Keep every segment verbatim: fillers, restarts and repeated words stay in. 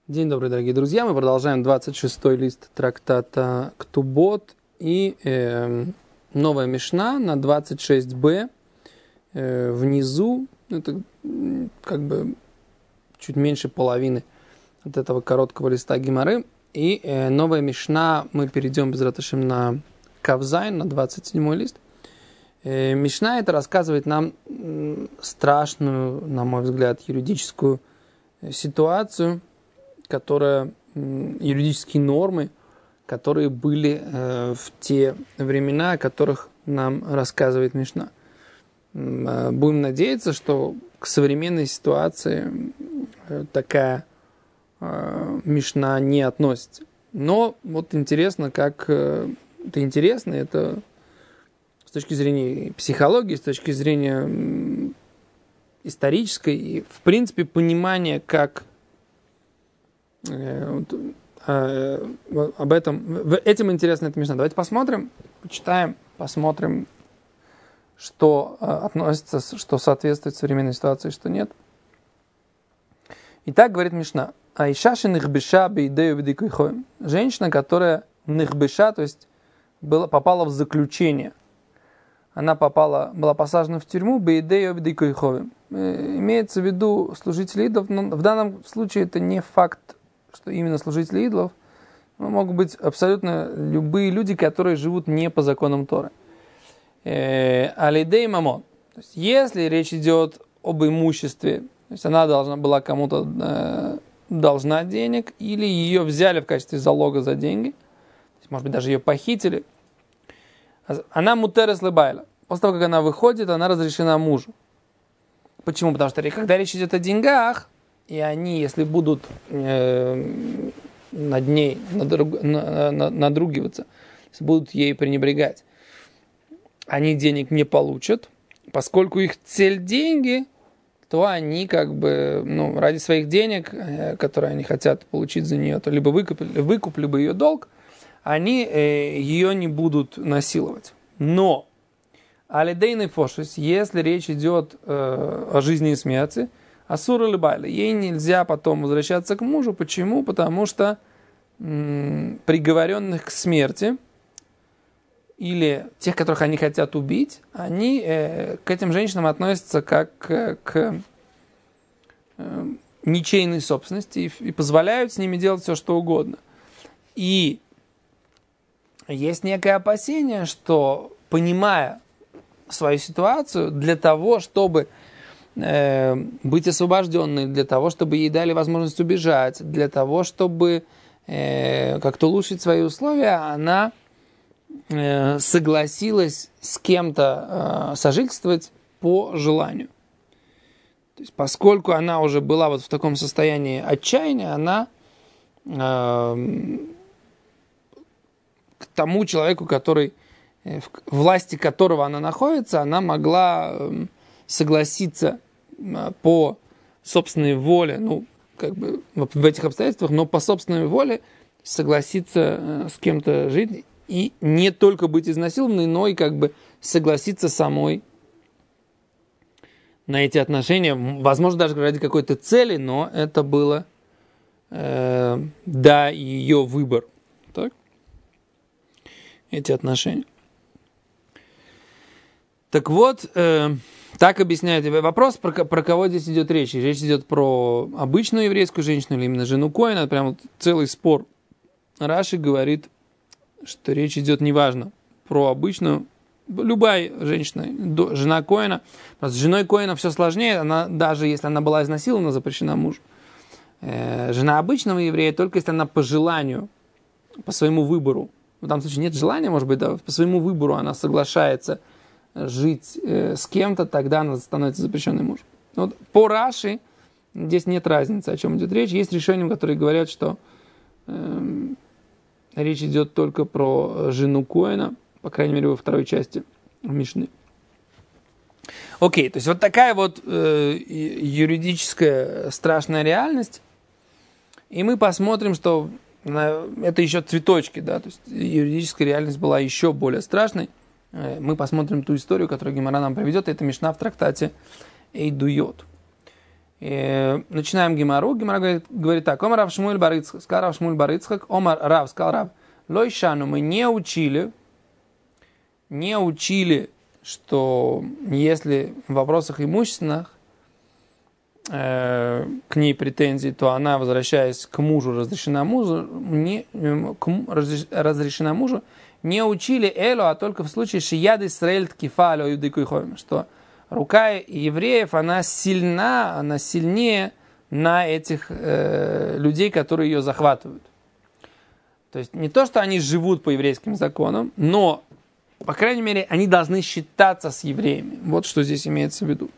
День добрый, дорогие друзья. Мы продолжаем двадцать шестой лист трактата Ктубот и э, новая мишна на двадцать шесть бэ э, внизу. Это как бы чуть меньше половины от этого короткого листа Гемары. И э, новая мишна, мы перейдем без раташим на Кавзайн, на двадцать седьмой лист. Э, мишна это рассказывает нам э, страшную, на мой взгляд, юридическую э, ситуацию, которая, юридические нормы, которые были э, в те времена, о которых нам рассказывает Мишна. Э, будем надеяться, что к современной ситуации э, такая э, Мишна не относится. Но вот интересно, как э, это интересно, это с точки зрения психологии, с точки зрения э, исторической и, в принципе, понимания, как Вот, э, об этом, этим интересна эта мишна. Давайте посмотрим, почитаем, посмотрим, что э, относится, что соответствует современной ситуации, что нет. Итак, говорит мишна: Айшаши нихбеша бейдею бедикуйхоем. Женщина, которая нихбеша, то есть была, попала в заключение. Она попала, была посажена в тюрьму бейдею бедикуйхоем. Имеется в виду служители идолов, но в данном случае это не факт, что именно служители идолов, могут быть абсолютно любые люди, которые живут не по законам Торы. Алидей мамон. То есть, если речь идет об имуществе, то есть она должна была кому-то э, должна денег, или ее взяли в качестве залога за деньги, то есть, может быть, даже ее похитили, она мутерес лебайла. После того, как она выходит, она разрешена мужу. Почему? Потому что когда речь идет о деньгах, и они, если будут э, над ней надруг, на, на, надругиваться, если будут ей пренебрегать, они денег не получат. Поскольку их цель деньги, то они как бы ну, ради своих денег, э, которые они хотят получить за нее, то либо выкуп, выкуп либо ее долг, они э, ее не будут насиловать. Но алидейный фошис, если речь идет э, о жизни и смерти, асура либайла, ей нельзя потом возвращаться к мужу. Почему? Потому что м, приговоренных к смерти или тех, которых они хотят убить, они э, к этим женщинам относятся как к, к э, ничейной собственности и, и позволяют с ними делать все, что угодно. И есть некое опасение, что, понимая свою ситуацию, для того, чтобы быть освобожденной, для того, чтобы ей дали возможность убежать, для того, чтобы э, как-то улучшить свои условия, она э, согласилась с кем-то э, сожительствовать по желанию. То есть, поскольку она уже была вот в таком состоянии отчаяния, она э, к тому человеку, который, э, в власти которого она находится, она могла э, согласиться по собственной воле, ну, как бы в этих обстоятельствах, но по собственной воле согласиться с кем-то жить и не только быть изнасилованной, но и как бы согласиться самой на эти отношения, возможно, даже ради какой-то цели, но это было, э, да, ее выбор. Так? Эти отношения. Так вот, э, так объясняет тебе вопрос, про, про кого здесь идет речь. Речь идет про обычную еврейскую женщину или именно жену Коэна. Прям вот целый спор. Раши говорит, что речь идет неважно про обычную, любая женщина, жена Коэна. С женой Коэна все сложнее. Она, даже если она была изнасилована, запрещена мужу. Э, жена обычного еврея, только если она по желанию, по своему выбору, в данном случае нет желания, может быть, да, по своему выбору она соглашается жить э, с кем-то, тогда она становится запрещенной мужем. Вот по Раши здесь нет разницы, о чем идет речь. Есть решения, которые говорят, что э, речь идет только про жену Коэна, по крайней мере, во второй части Мишны. Окей, то есть вот такая вот э, юридическая страшная реальность. И мы посмотрим, что на, это еще цветочки, да, то есть юридическая реальность была еще более страшной. Мы посмотрим ту историю, которую Гемара нам приведет. Это Мишна в трактате Эйдуйот. И начинаем Гемару. Гемара говорит, говорит так. Омар Рав Шмуэль бар Ицхак. Сказал Рав Шмуэль бар Ицхак. Омар Рав, сказал Рав. Лойшану, мы не учили, не учили, что если в вопросах имущественных э, к ней претензии, то она, возвращаясь к мужу, разрешена мужу, не, к, разрешена мужу, не учили элу, а только в случае шияд Исраэль ткифа алё юдыкуйховим, что рука евреев, она сильна, она сильнее на этих э, людей, которые ее захватывают. То есть не то, что они живут по еврейским законам, но, по крайней мере, они должны считаться с евреями. Вот что здесь имеется в виду.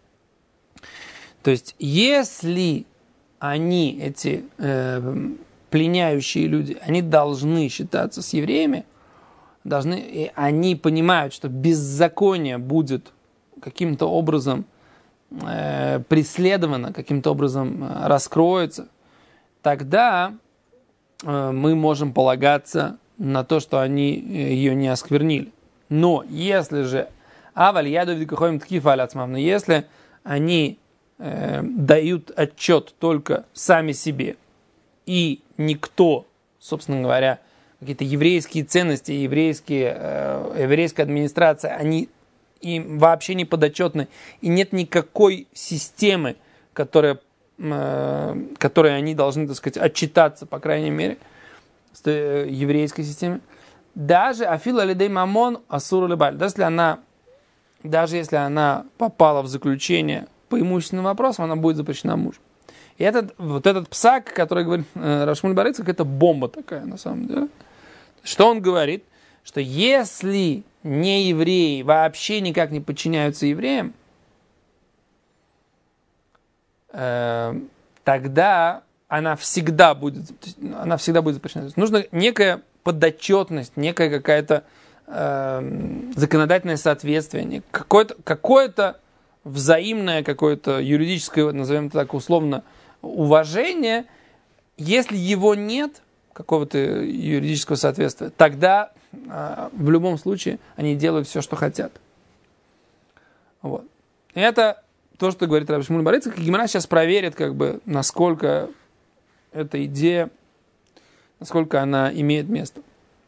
То есть если они, эти э, пленяющие люди, они должны считаться с евреями, должны, и они понимают, что беззаконие будет каким-то образом э, преследовано, каким-то образом э, раскроется, тогда э, мы можем полагаться на то, что они э, ее не осквернили. Но если же аваль ядовикахоим ткифаляцмав, но если они э, дают отчет только сами себе, и никто, собственно говоря, какие-то еврейские ценности, еврейские, э, еврейская администрация, они им вообще не подотчетны, и нет никакой системы, которая, э, которой они должны, так сказать, отчитаться, по крайней мере, с той, э, еврейской системе. Даже афила лидей мамон асуру либаль, даже если она, даже если она попала в заключение по имущественным вопросам, она будет запрещена мужу. И этот, вот этот псак, который говорит э, Рав Шмуэль бар Ицхак, это бомба такая, на самом деле. Что он говорит? Что если не евреи вообще никак не подчиняются евреям, э, тогда она всегда будет, она всегда будет запрещена. Нужна некая подотчетность, некая какая-то э, законодательное соответствие, какое-то, какое-то взаимное, какое-то юридическое, назовем это так условно, уважение. Если его нет, какого-то юридического соответствия, тогда э, в любом случае они делают все, что хотят. Вот. И это то, что говорит Рав Шмуэль бар Ицхак. Гемара сейчас проверит, как бы, насколько эта идея, насколько она имеет место.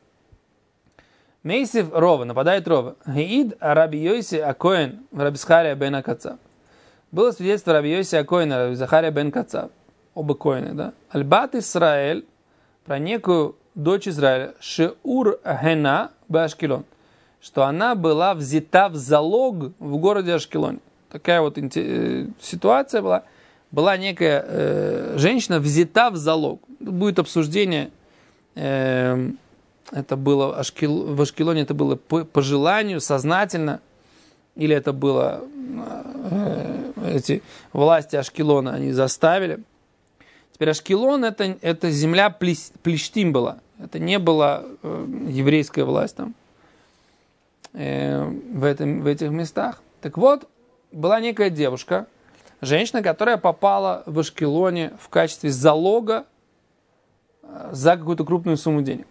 Мейсев Рова, нападает Рова. Геид Раби Йоси Акоэн Раби Захария бен Акацав. Было свидетельство Раби Йоси Акоэна Раби Захария бен Акацав. Оба Коэны, да? Альбат Исраэль, про некую дочь Израиля, Шеур Гена Башкелон, что она была взята в залог в городе Ашкелоне. Такая вот ситуация была. Была некая э, женщина взята в залог. Будет обсуждение. Э, это было Ашкел, в Ашкелоне это было по, по желанию, сознательно. Или это было э, эти власти Ашкелона, они заставили. Теперь Ашкелон это, это земля Плештим была. Это не была э, еврейская власть там э, в, этом, в этих местах. Так вот, была некая девушка, женщина, которая попала в Ашкелоне в качестве залога э, за какую-то крупную сумму денег.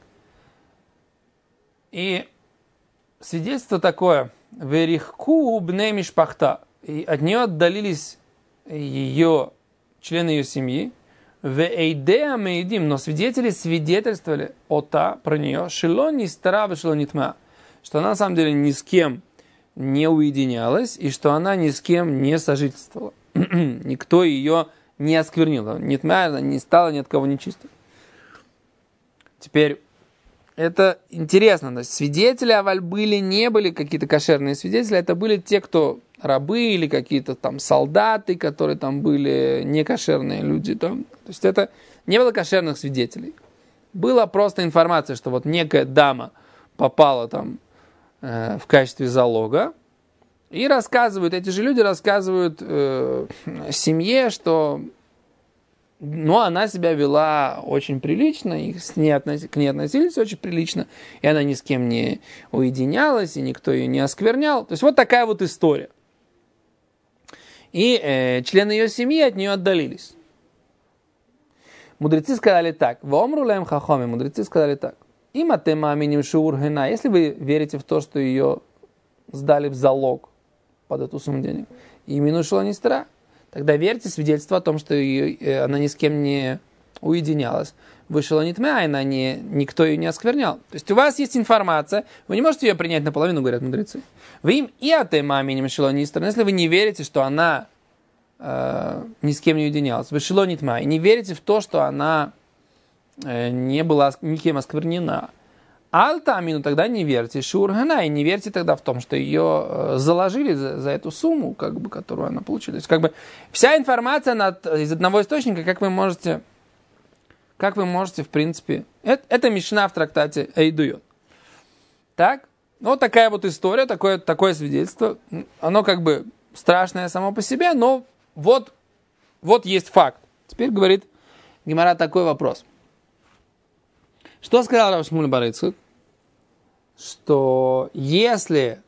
И свидетельство такое: «Верихку бней мишпахта». И от нее отдалились ее, члены ее семьи. «Веэйдеа меидим». Но свидетели свидетельствовали о та, про нее, «Шило не стара, шило не тма». Что она на самом деле ни с кем не уединялась, и что она ни с кем не сожительствовала. Никто ее не осквернил. Не тма, она не стала ни от кого не чистой. Теперь, это интересно. То есть свидетели аваль были, не были какие-то кошерные свидетели. Это были те, кто рабы или какие-то там солдаты, которые там были некошерные люди. Там. То есть это не было кошерных свидетелей. Была просто информация, что вот некая дама попала там э, в качестве залога. И рассказывают, эти же люди рассказывают э, семье, что ну, она себя вела очень прилично, и с ней относ... к ней относились очень прилично, и она ни с кем не уединялась, и никто ее не осквернял. То есть вот такая вот история. И э, члены ее семьи от нее отдалились. Мудрецы сказали так. Вомру лэм хахоми. Мудрецы сказали так. Им атема аминим шур гена. Если вы верите в то, что ее сдали в залог под эту сумму денег, и минушила не стара, тогда верьте свидетельству о том, что ее, она ни с кем не уединялась. Вышла не тьма, она не, никто ее не осквернял. То есть у вас есть информация, вы не можете ее принять наполовину, говорят мудрецы. Вы им и от маме не мешало ни стороны, если вы не верите, что она э, ни с кем не уединялась. Вышла не тьма, и не верите в то, что она э, не была никем осквернена. Альтамину тогда не верьте, шургана, и не верьте тогда в том, что ее э, заложили за, за эту сумму, как бы, которую она получила. То есть как бы вся информация над, из одного источника, как вы можете... Как вы можете, в принципе... Это, это Мишна в трактате Эйдуйот. Так? Вот такая вот история, такое, такое свидетельство. Оно как бы страшное само по себе, но вот, вот есть факт. Теперь говорит Гемара такой вопрос. Что сказал Рав Шмуль бар Йицхак? Что если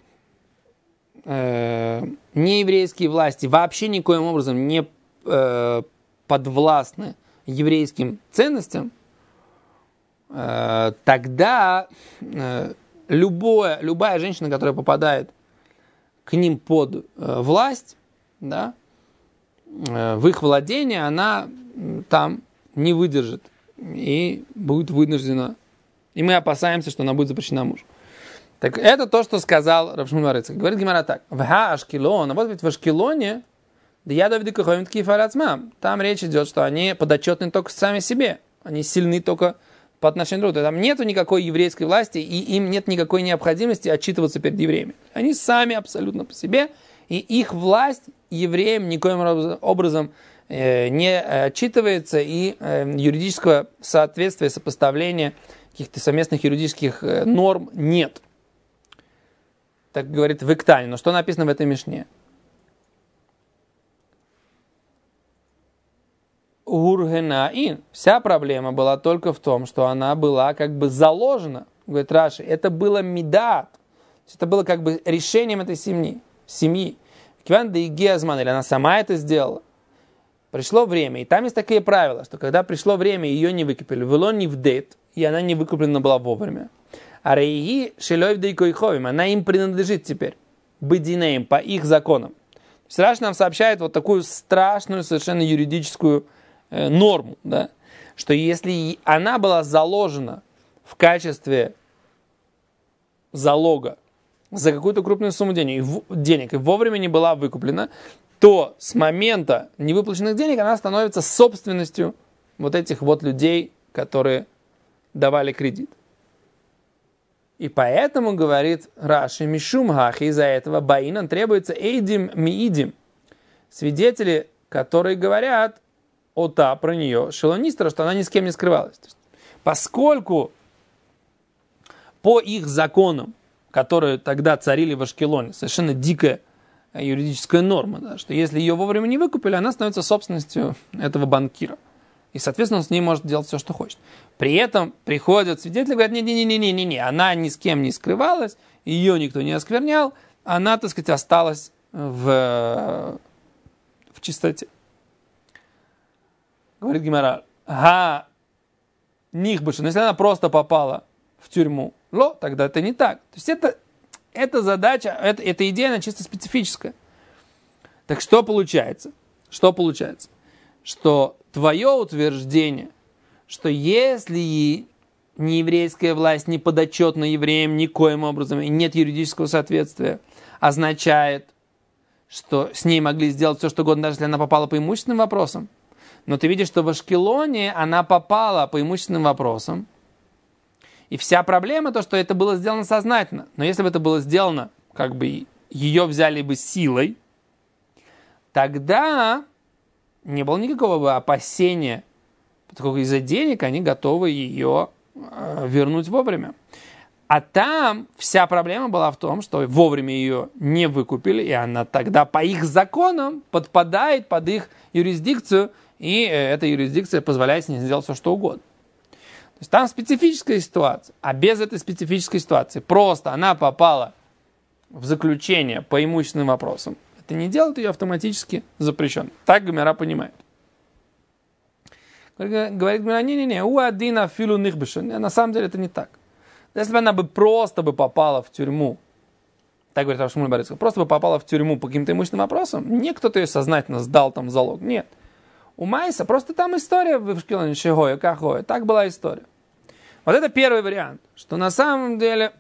э, нееврейские власти вообще никоим образом не э, подвластны еврейским ценностям, э, тогда э, любое, любая женщина, которая попадает к ним под э, власть, да, э, в их владение, она там не выдержит и будет вынуждена. И мы опасаемся, что она будет запрещена мужу. Так это то, что сказал Рав Шмуль бар Йицхак. Говорит Гемара так. В Ашкелон, а вот ведь в Ашкелоне, там речь идет, что они подотчетны только сами себе. Они сильны только по отношению друг к другу. Там нет никакой еврейской власти, и им нет никакой необходимости отчитываться перед евреями. Они сами абсолютно по себе, и их власть евреям никоим образом э, не отчитывается, и э, юридического соответствия, сопоставления каких-то совместных юридических э, норм нет. Так говорит в Иктане. Но что написано в этой Мишне? Ургенаин. Вся проблема была только в том, что она была как бы заложена. Говорит Раши, это было мидат. Это было как бы решением этой семьи. семьи. Киван да игиазман, или она сама это сделала. Пришло время, и там есть такие правила, что когда пришло время, ее не выкупили. Вело не вдейт, и она не выкуплена была вовремя. А рейги шелой вдейкойховим, она им принадлежит теперь. Бединеем, по их законам. Раши нам сообщает вот такую страшную совершенно юридическую норму, да, что если она была заложена в качестве залога за какую-то крупную сумму денег, денег и вовремя не была выкуплена, то с момента невыплаченных денег она становится собственностью вот этих вот людей, которые давали кредит. И поэтому, говорит Раши, мишум хахи, из-за этого баинан требуется эйдим миидим, свидетели, которые говорят ота про нее, шелонистра, что она ни с кем не скрывалась. То есть, поскольку по их законам, которые тогда царили в Ашкелоне, совершенно дикая юридическая норма, да, что если ее вовремя не выкупили, она становится собственностью этого банкира. И, соответственно, он с ней может делать все, что хочет. При этом приходят свидетели и говорят, не-не-не-не-не-не, она ни с кем не скрывалась, ее никто не осквернял, она, так сказать, осталась в, в чистоте. Говорит Гемара, га, них больше, но если она просто попала в тюрьму, ло, тогда это не так. То есть это, это задача, это, эта идея, она чисто специфическая. Так что получается? Что получается? Что твое утверждение, что если нееврейская власть не подотчетна евреям никоим образом и нет юридического соответствия, означает, что с ней могли сделать все, что угодно, даже если она попала по имущественным вопросам. Но ты видишь, что в Ашкелоне она попала по имущественным вопросам. И вся проблема то, что это было сделано сознательно. Но если бы это было сделано, как бы ее взяли бы силой, тогда не было никакого бы опасения, поскольку из-за денег они готовы ее э, вернуть вовремя. А там вся проблема была в том, что вовремя ее не выкупили, и она тогда по их законам подпадает под их юрисдикцию, и эта юрисдикция позволяет с ней сделать все, что угодно. То есть там специфическая ситуация, а без этой специфической ситуации просто она попала в заключение по имущественным вопросам. Это не делает ее автоматически запрещенной. Так Гемара понимает. Говорит Гемара, не-не-не, у адина филу нихбешен. На самом деле это не так. Если бы она бы просто бы попала в тюрьму Так говорит Рав Шмуль бар Ицхак. Просто бы попала в тюрьму по каким-то имущественным вопросам. Не кто-то ее сознательно сдал там залог. Нет. У Майса просто там история в Ашкелоне Шигоя, Кахоя. Так была история. Вот это первый вариант. Что на самом деле,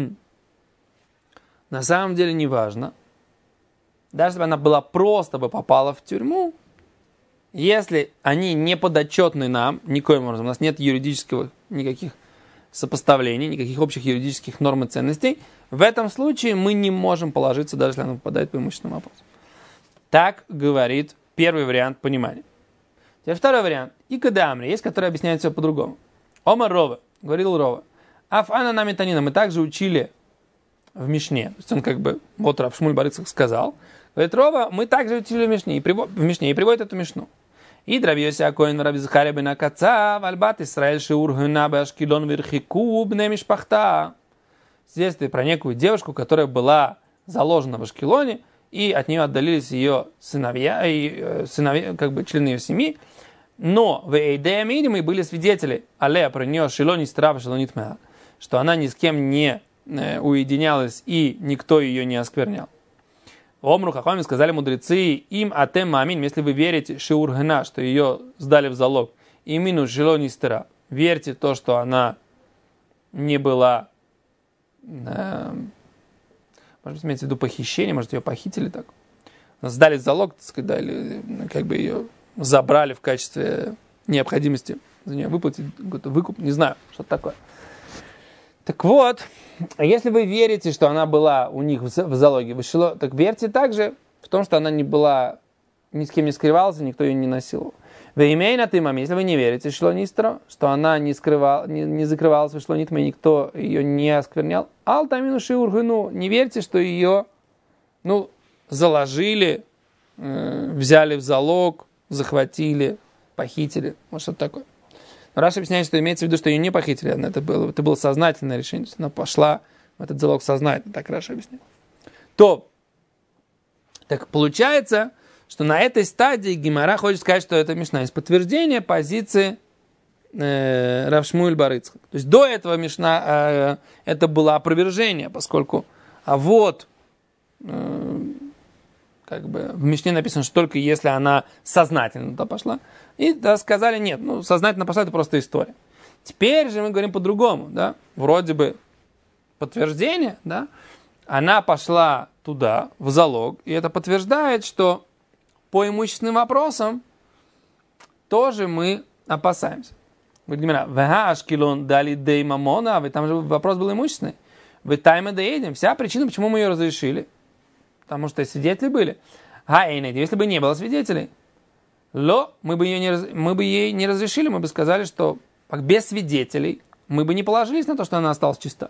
на самом деле не важно. Даже если бы она была просто бы попала в тюрьму, если они не подотчетны нам, никоим образом, у нас нет юридического никаких сопоставлений, никаких общих юридических норм и ценностей, в этом случае мы не можем положиться, даже если она попадает по имущественному вопросу. Так говорит первый вариант понимания. Теперь второй вариант. И кадамри, есть, который объясняет все по-другому. Омар Рова, говорил Рова. Афана намитанина, мы также учили в Мишне. То есть он как бы, вот Рав Шмуль бар Ицхак сказал. Говорит, Рова, мы также учили в Мишне, и привод, в Мишне, и приводит эту Мишну. И Раби Йоси Акоин Раби Захария бен Акаца, вальбат Исраэль шиур гына башкилон верхику бне мишпахта. Следствие про некую девушку, которая была заложена в Ашкелоне, и от нее отдалились ее сыновья, и, сыновья как бы члены ее семьи. Но в Эйдея Мидим и были свидетели, алея про нее шилони страва шилонит меа, что она ни с кем не э, уединялась, и никто ее не осквернял. Омру хахами сказали мудрецы, им атем мамин, если вы верите шиургна, что ее сдали в залог, и минус шилони стра, верьте в то, что она не была, э, может быть, имеется в виду похищение, может, ее похитили так, сдали в залог, так сказать, да, или как бы ее забрали в качестве необходимости за нее выплатить какой-то выкуп, не знаю, что-то такое. Так вот, если вы верите, что она была у них в залоге, так верьте также в том, что она не была, ни с кем не скрывалась, никто ее не насиловал. Вы имеете на тымаме, если вы не верите, что она не, скрывал, не, не закрывалась, вышло нитме, никто ее не осквернял, алтамину шиургыну, не верьте, что ее, ну, заложили, э, взяли в залог, захватили, похитили, вот что-то такое. Но Раши объясняет, что имеется в виду, что ее не похитили, это было, это было сознательное решение, то есть она пошла в этот залог сознательно, так Раши объясняет. То, так получается, что на этой стадии Гемара хочет сказать, что это Мишна из подтверждения позиции э, Рав Шмуль бар Ицхак. То есть до этого Мишна э, это было опровержение, поскольку а вот э, как бы в Мишне написано, что только если она сознательно туда пошла. И да, сказали, нет, ну, сознательно пошла, это просто история. Теперь же мы говорим по-другому, да, вроде бы подтверждение, да, она пошла туда, в залог, и это подтверждает, что по имущественным вопросам тоже мы опасаемся. Говорит Гемара, «Вега ашкелон дали дей мамона», а там же вопрос был имущественный. «Вы тайме доедем». Вся причина, почему мы ее разрешили, потому что свидетели были. А если бы не было свидетелей, ло, мы бы, ее не, мы бы ей не разрешили, мы бы сказали, что без свидетелей мы бы не положились на то, что она осталась чиста.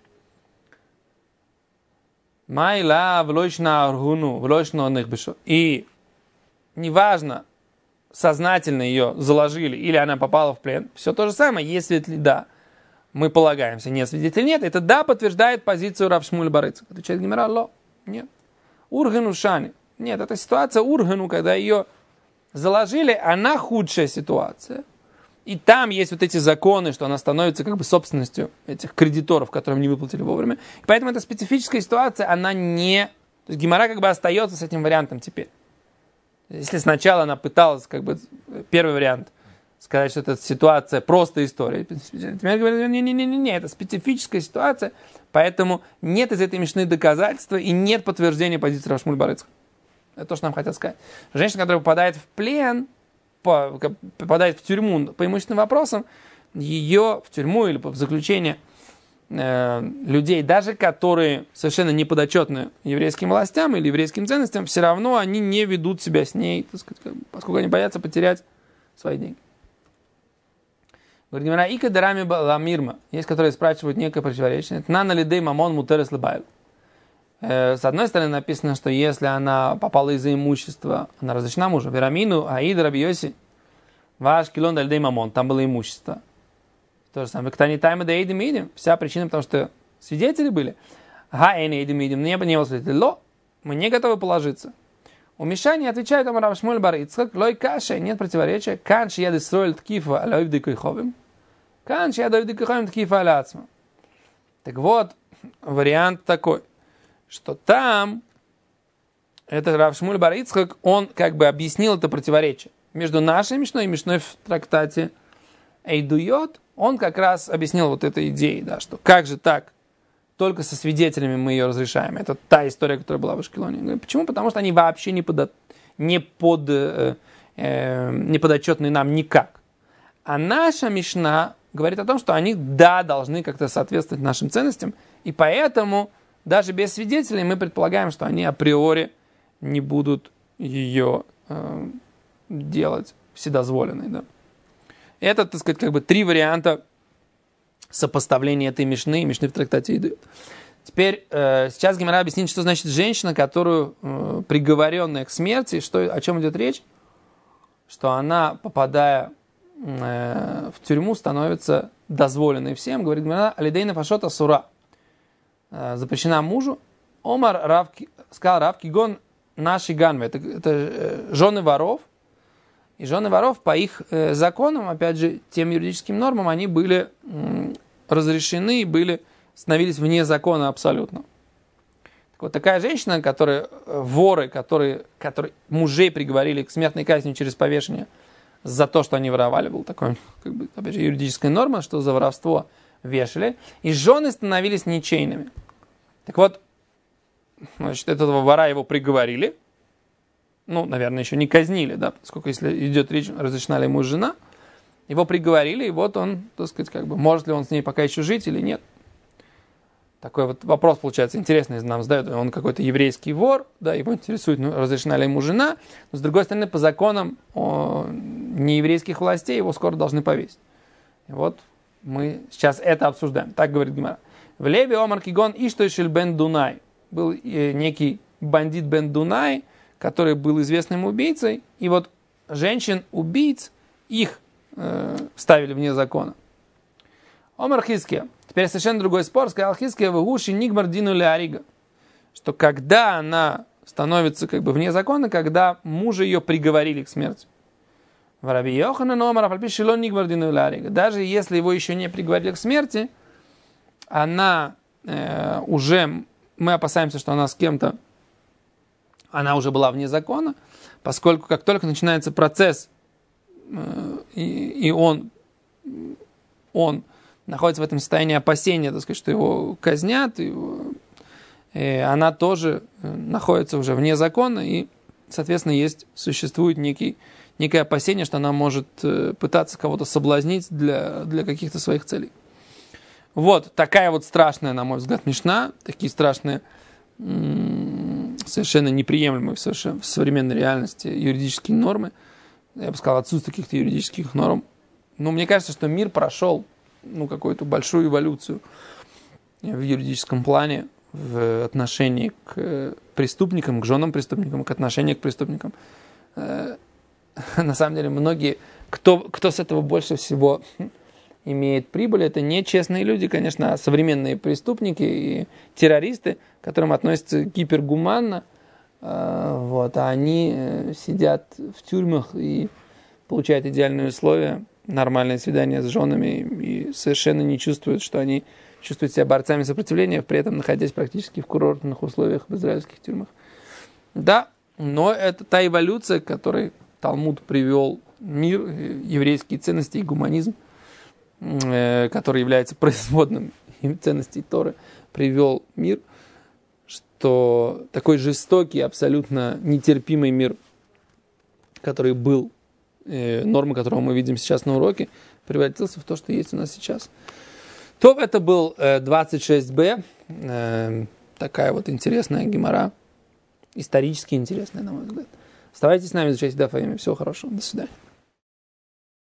Майла влочна аргуну, влочна нихбешо. И неважно, сознательно ее заложили или она попала в плен, все то же самое, есть свидетели, да. Мы полагаемся, нет свидетелей, нет. Это да подтверждает позицию Рав Шмуль бар Ицхак. Отвечает Гемара, ло, нет. Ургану шани. Нет, это ситуация ургану, когда ее заложили, она худшая ситуация. И там есть вот эти законы, что она становится как бы собственностью этих кредиторов, которым не выплатили вовремя. И поэтому эта специфическая ситуация, она не... То есть Гемара как бы остается с этим вариантом теперь. Если сначала она пыталась, как бы, первый вариант, сказать, что это ситуация просто история. Теперь говорят, не-не-не, это специфическая ситуация, поэтому нет из этой мишны доказательства и нет подтверждения позиции Рав Шмуль бар Ицхак. Это то, что нам хотят сказать. Женщина, которая попадает в плен, попадает в тюрьму по имущественным вопросам, ее в тюрьму или в заключение э, людей, даже которые совершенно не подотчетны еврейским властям или еврейским ценностям, все равно они не ведут себя с ней, так сказать, поскольку они боятся потерять свои деньги. Говорит Гемара, ика дарами ламирма, есть, которые спрашивают некое противоречие. Нана лидей мамон мутерес лебайл. С одной стороны написано, что если она попала из-за имущества, она разрешена мужу. Верамину, Аид, Раби Йоси, ваш килон дальдей мамон, там было имущество. То же самое. Ктани тайма да эйдем идем. Вся причина, потому что свидетели были. Га эйн эйдем идем. Не было свидетелей. Ло, мы не готовы положиться. У Мишани отвечает ему Рав Шмуль бар Ицхак, лой каша, нет противоречия. Канш яд Исроэль ткифа алоив декойховим. Канш яд алоив декойховим ткифа аляцма. Так вот, вариант такой, что там это Рав Шмуль бар Ицхак, он как бы объяснил это противоречие между нашей Мишной и Мишной в трактате Эйдуйот. Он как раз объяснил вот этой идеей, да, что как же так, только со свидетелями мы ее разрешаем. Это та история, которая была в Ашкелоне. Почему? Потому что они вообще не, под, не, под, э, э, не подотчетны нам никак. А наша Мишна говорит о том, что они, да, должны как-то соответствовать нашим ценностям, и поэтому даже без свидетелей мы предполагаем, что они априори не будут ее э, делать вседозволенной. Да? Это, так сказать, как бы три варианта сопоставления этой Мишны и Мишны в трактате идут. Теперь э, сейчас Гемара объяснит, что значит женщина, которую э, приговоренная к смерти, что, о чем идет речь, что она, попадая э, в тюрьму, становится дозволенной всем. Говорит Гемара, алидейна фашота сура. Э, запрещена мужу. Омар Равки, сказал Равки гон наши ганвы. Это, это э, жены воров. И жены воров по их э, законам, опять же, тем юридическим нормам, они были э, разрешены и были, становились вне закона абсолютно. Так вот, такая женщина, которая, э, воры, которые, которые мужей приговорили к смертной казни через повешение за то, что они воровали, был такой, как бы, опять же, юридическая норма, что за воровство вешали, и жены становились ничейными. Так вот, значит, этого вора его приговорили, ну, наверное, еще не казнили, да, поскольку если идет речь, разрешена ли ему жена, его приговорили, и вот он, так сказать, как бы, может ли он с ней пока еще жить или нет. Такой вот вопрос, получается, интересный нам задают. Он какой-то еврейский вор, да, его интересует, ну, разрешена ли ему жена, но, с другой стороны, по законам о, нееврейских властей его скоро должны повесить. И вот мы сейчас это обсуждаем. Так говорит Гемара. В Леви Омар Кигон Иштойшель бен Дунай. Был э, некий бандит бен Дунай, который был известным убийцей, и вот женщин-убийц, их э, ставили вне закона. Омар Хиския. Теперь совершенно другой спор. Сказал Хиския, вегуши нигмар дину леарига. Что когда она становится как бы вне закона, когда мужа ее приговорили к смерти. Раби Йоханан Омар афальпи шело нигмар дину леарига. Даже если его еще не приговорили к смерти, она э, уже, мы опасаемся, что она с кем-то, она уже была вне закона, поскольку как только начинается процесс, э, и, и он, он находится в этом состоянии опасения, так сказать, что его казнят, и, и она тоже находится уже вне закона, и, соответственно, есть, существует некий, некое опасение, что она может пытаться кого-то соблазнить для, для каких-то своих целей. Вот такая вот страшная, на мой взгляд, Мишна, такие страшные, совершенно неприемлемые в, совершенно, в современной реальности юридические нормы. Я бы сказал, отсутствие каких-то юридических норм. Но мне кажется, что мир прошел ну, какую-то большую эволюцию в юридическом плане в отношении к преступникам, к женам преступникам, к отношению к преступникам. На самом деле, многие, кто, кто с этого больше всего имеет прибыль, это не честные люди, конечно, а современные преступники и террористы, к которым относятся гипергуманно, вот, а они сидят в тюрьмах и получают идеальные условия, нормальные свидания с женами и совершенно не чувствуют, что они чувствуют себя борцами сопротивления, при этом находясь практически в курортных условиях в израильских тюрьмах. Да, но это та эволюция, к которой Талмуд привел мир, еврейские ценности и гуманизм, который является производным ценностей Торы, привел мир, что такой жестокий, абсолютно нетерпимый мир, который был, нормы которого мы видим сейчас на уроке, превратился в то, что есть у нас сейчас. То это был двадцать шесть бэ, такая вот интересная гемара, исторически интересная, на мой взгляд. Оставайтесь с нами, изучайте даф. Всего хорошего, до свидания.